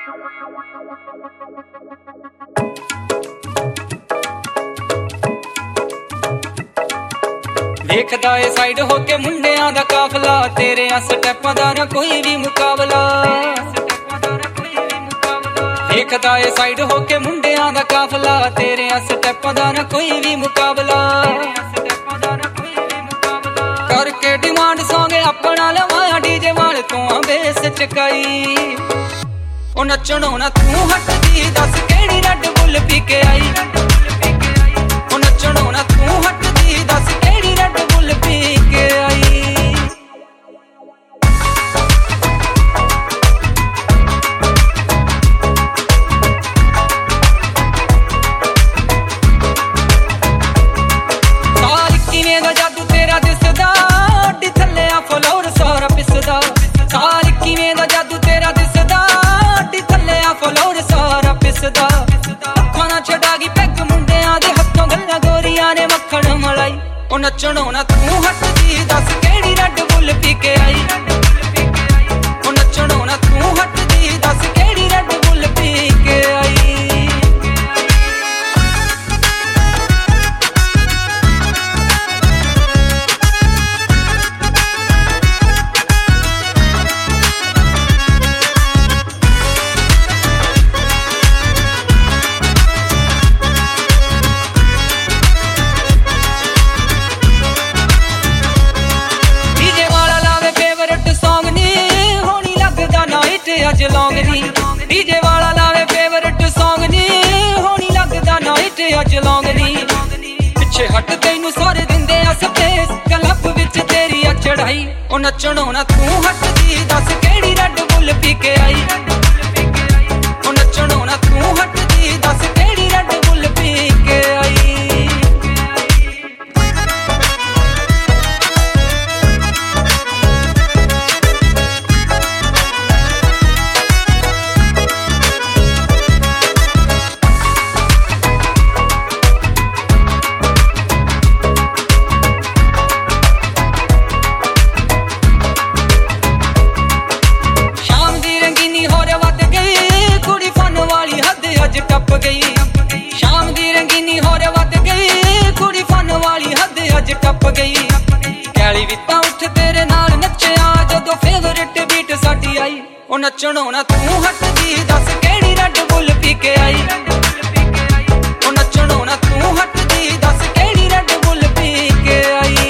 देखदा ए साइड होके मुंडियां दा काफला, तेरे स्टैपां दा ना कोई भी मुकाबला। देखदा ए साइड होके मुंडियां दा काफला, तेरे स्टैपां दा ना कोई भी मुकाबला। करके डिमांड सॉन्ग अपना लवाया डीजे वाल तू बेस चकाई। ओ नचणों ना तू हटदी, दस केड़ी रेड बुल पी के आई। ओ नचणों ना तू हटदी, दस केड़ी रेड बुल पी के आई। साल किवें दा जादू तेरा दिसदा, अड्डी थल्ले आ फ्लोर सारा पिसदा। साल किवें दा जादू तेरा दिसदा, अड्डी थल्ले आ फ्लोर सारा पिसदा। अखां ना छड़ा गई पैग मुंडियां दे हत्थों, गल्लां गोरियां ने मक्खण मलाई। ओ नचणों ना तू हटदी, दस केड़ी रेड बुल पी के आई। ओ नचणों ना तू हटदी, दस केड़ी रेड बुल पी के आई। अज लौंग नी डीजे वाला लावे फेवरेट सॉन्ग नी, होनी लगदा नाइट अज लौंग नी। पिछे हट तैनू सारे दिंदे आ स्पेस, क्लब विच तेरी आ चढ़ाई। ओ नचणों ना तू हटदी, दस केड़ी रेड बुल पी के आई। ओ नचणों ना तू हटदी, दस केड़ी रेड बुल पी के आई। टप गई शाम दी रंगीनी होर वध गई, कुड़ी फन वाली हद अज टप गई। कैली वित्ता उठ तेरे नाल नचिया, जदों फेवरेट बीट साडी आई। ओ नचणों ना तू हटदी, दस केड़ी रेड बुल पी के आई। ओ नचणों ना तू हटदी, दस केड़ी रेड बुल पी के आई।